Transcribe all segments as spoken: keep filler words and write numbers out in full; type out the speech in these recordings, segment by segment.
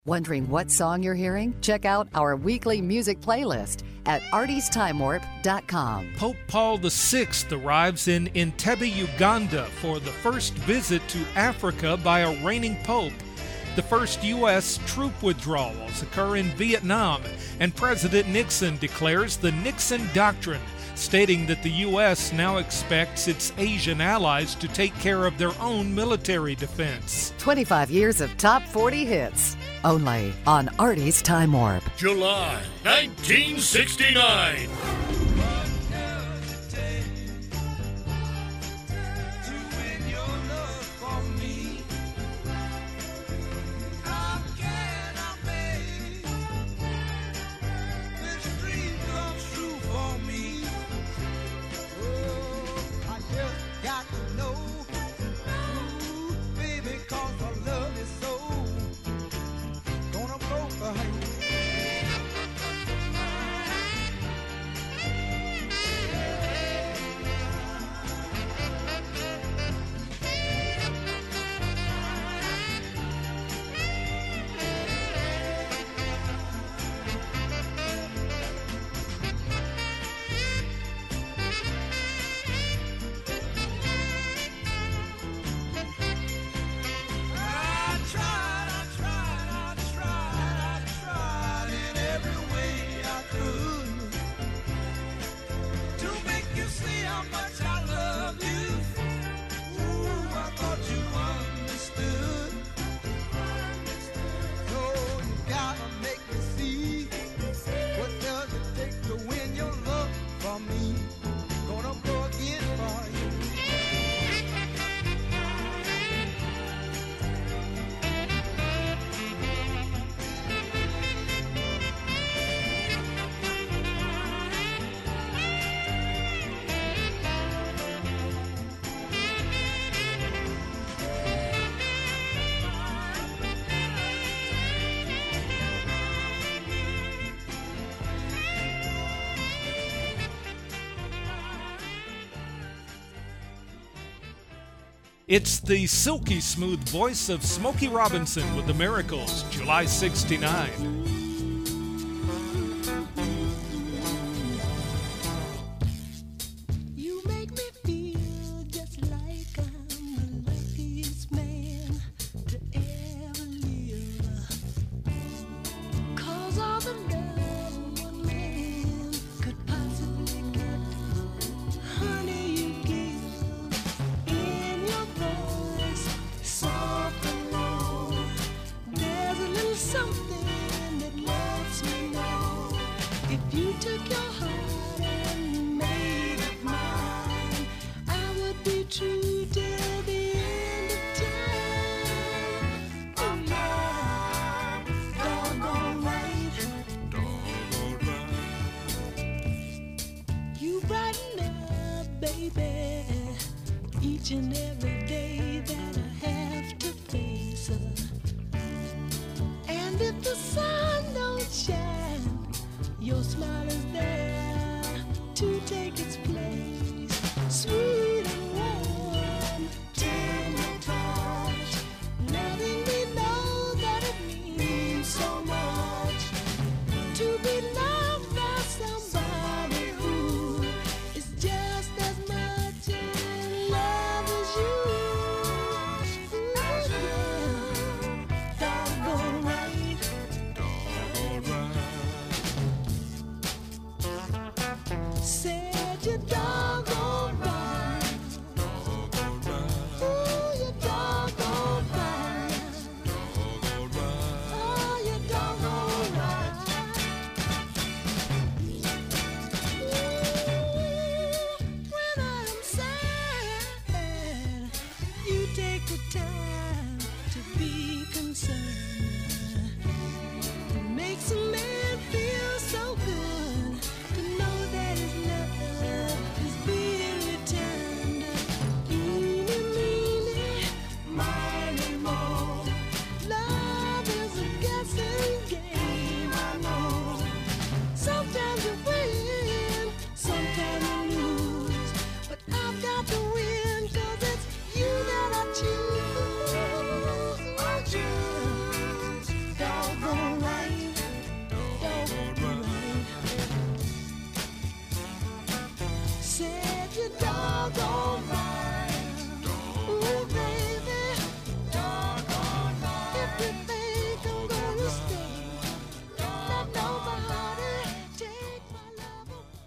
Wondering what song you're hearing? Check out our weekly music playlist at arties time warp dot com. Pope Paul the Sixth arrives in Entebbe, Uganda for the first visit to Africa by a reigning pope. The first U S troop withdrawals occur in Vietnam, and President Nixon declares the Nixon Doctrine, stating that the U S now expects its Asian allies to take care of their own military defense. twenty-five years of top forty hits, only on Artie's Time Warp. July nineteen sixty-nine. It's the silky smooth voice of Smokey Robinson with the Miracles, July sixty-nine. Said you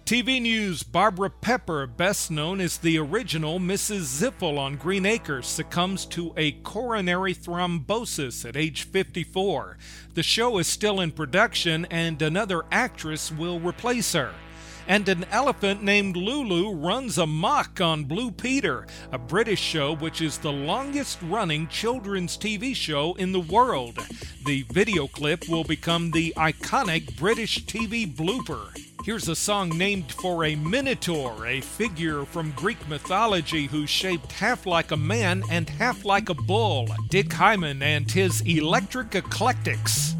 T V news, Barbara Pepper, best known as the original Missus Ziffel on Green Acres, succumbs to a coronary thrombosis at age fifty-four. The show is still in production and another actress will replace her. And an elephant named Lulu runs amok on Blue Peter, a British show which is the longest-running children's T V show in the world. The video clip will become the iconic British T V blooper. Here's a song named for a minotaur, a figure from Greek mythology who's shaped half like a man and half like a bull. Dick Hyman and his Electric Eclectics.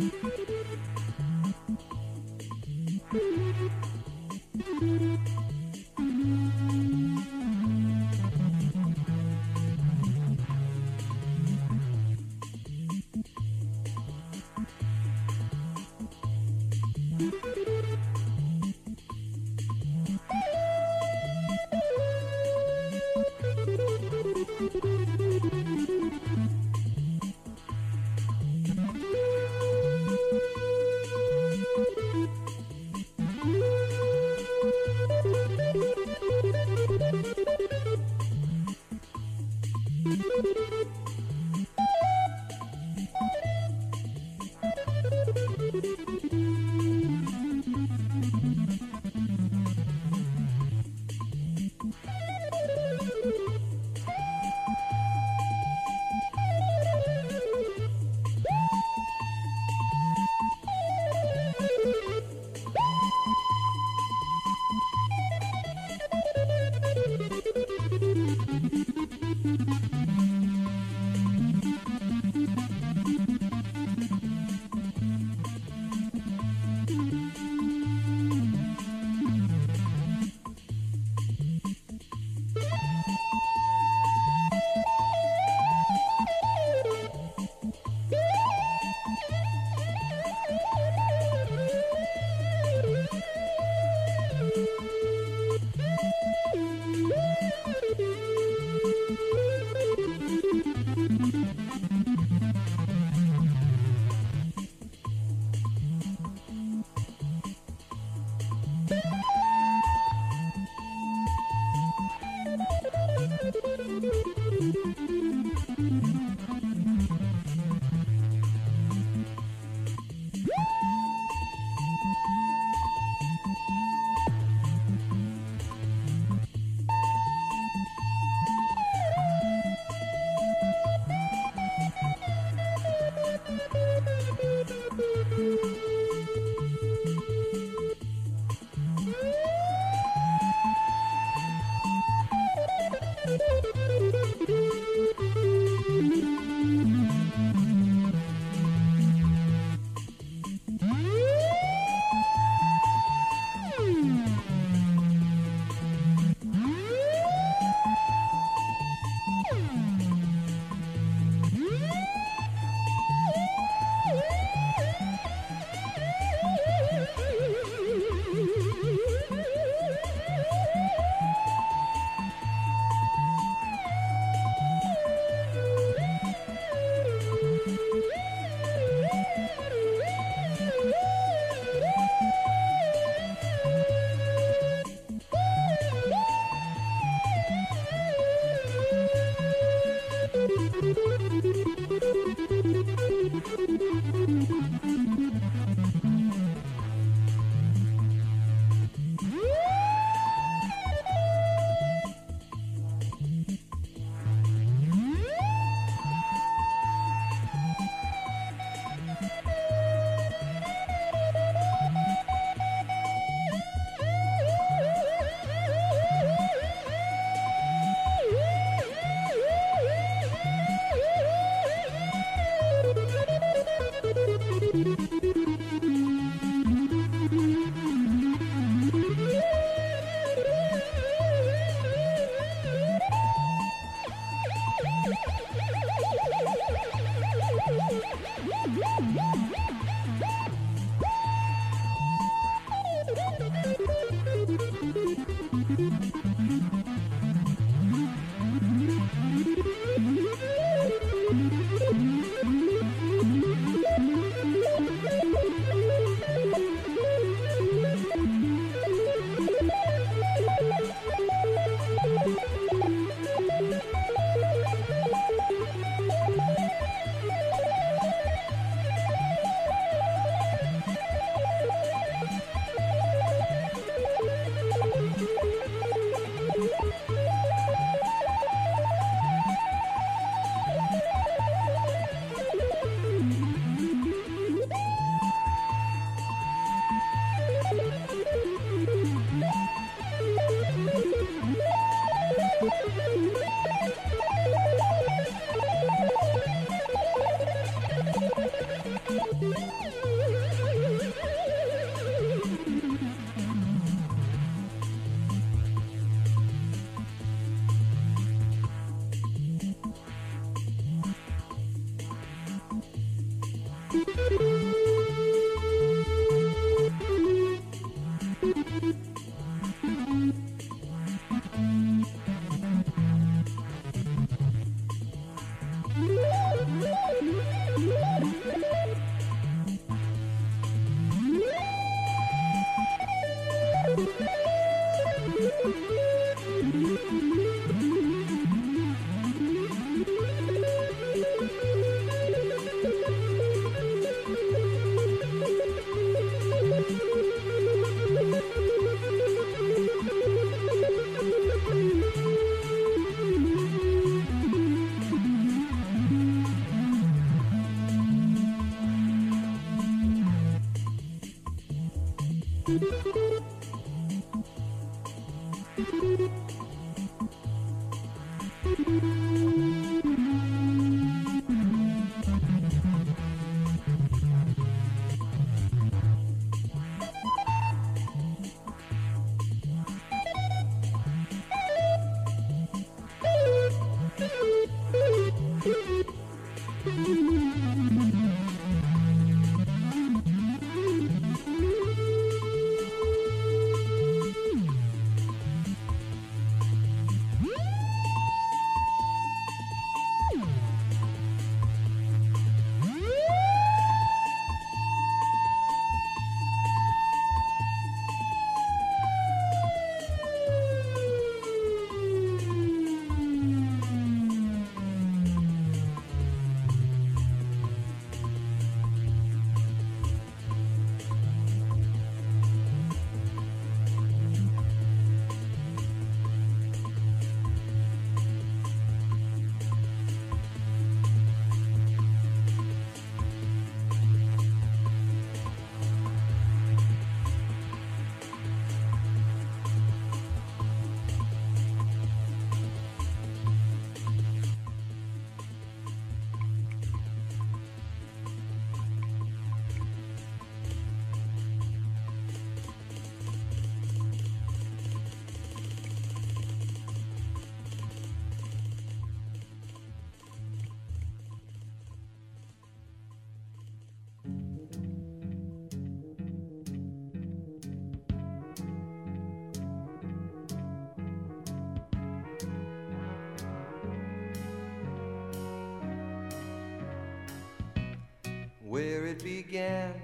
Where it began,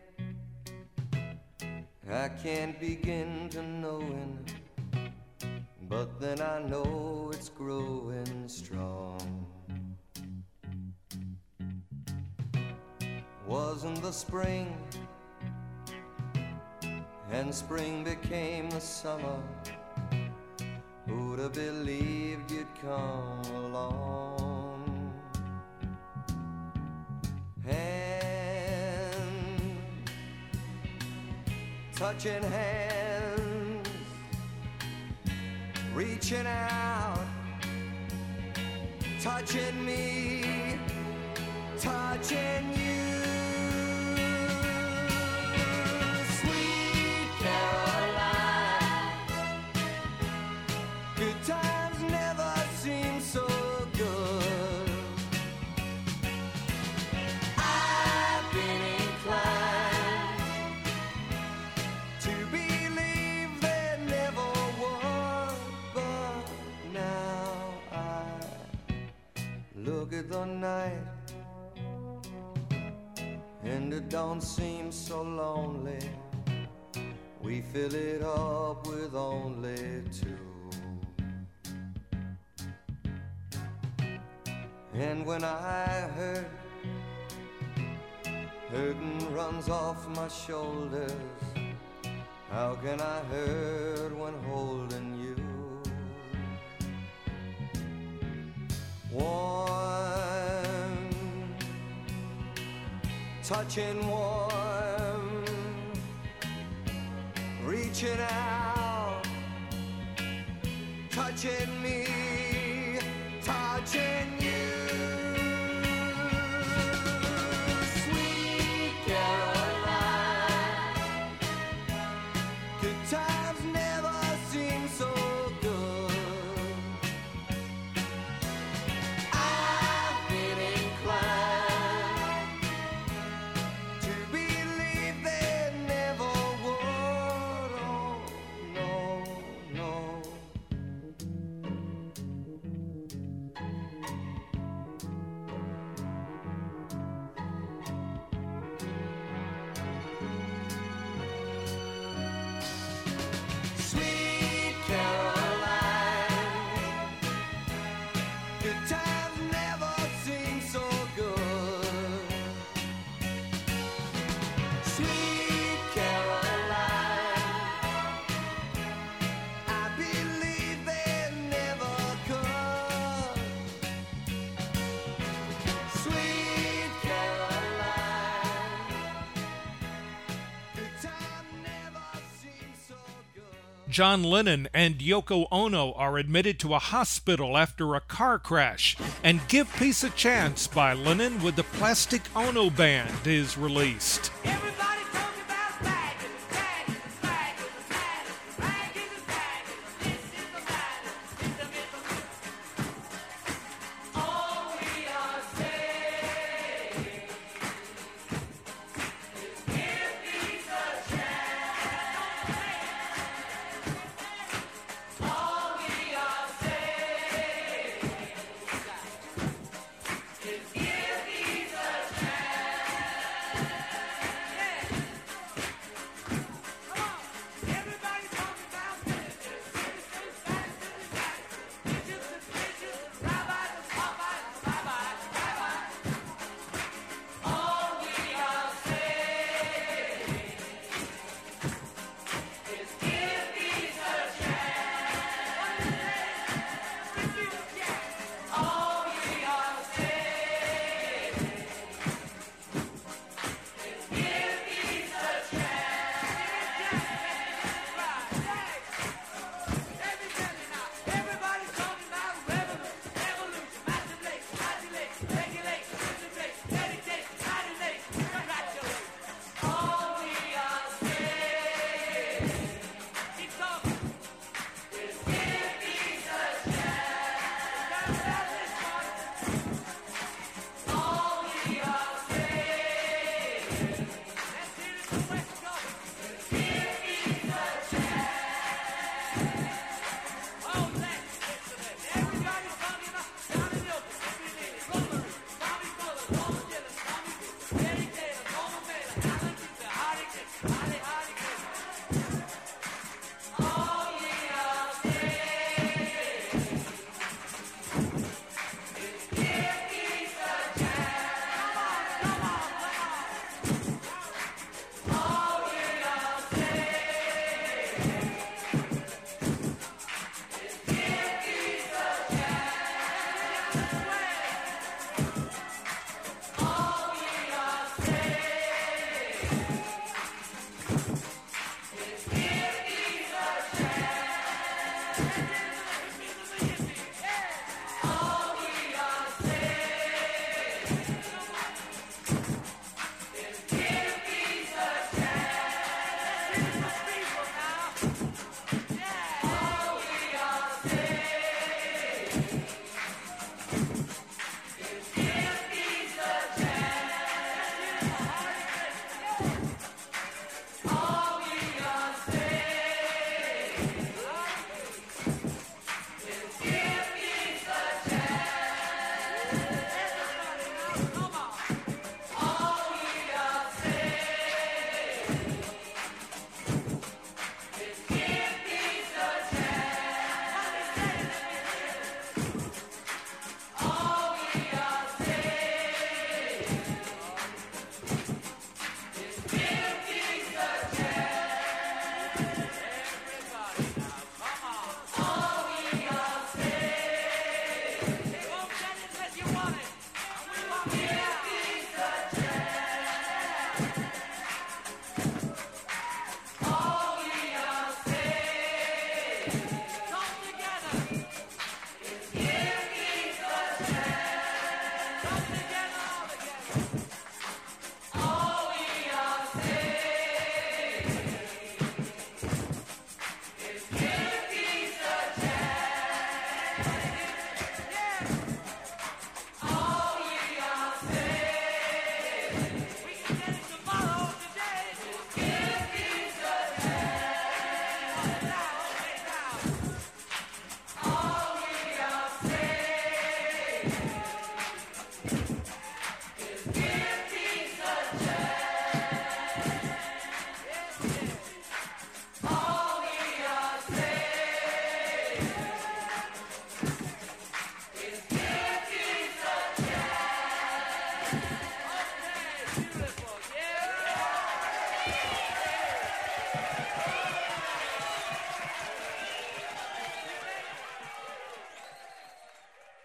I can't begin to knowing, but then I know it's growing strong. Wasn't the spring, and spring became the summer. Who'd have believed you'd come along? Touching hands, reaching out, touching me, touching you. Sweet Caroline, good times never seem so good. I've been inclined to believe there never was, but now I look at the night and it don't seem so lonely. We fill it up with only two. And when I hurt, hurting runs off my shoulders. How can I hurt when holding you? Warm, touching warm, reaching out, touching me, touching you. Sweet Caroline, good times never seem so good. I've been inclined to believe there never would. Oh, no, no. John Lennon and Yoko Ono are admitted to a hospital after a car crash, and Give Peace a Chance by Lennon with the Plastic Ono Band is released. Everybody talking about bagging, bagging, bagging, bagging, bagging, bagging. This is the bagging, this is the bagging. All we are saying is give peace a chance. All we are saying is give peace a chance.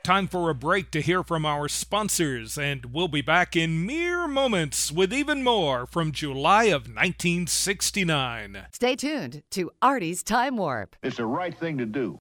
Time for a break to hear from our sponsors, and we'll be back in mere moments with even more from July of nineteen sixty-nine. Stay tuned to Artie's Time Warp. It's the right thing to do.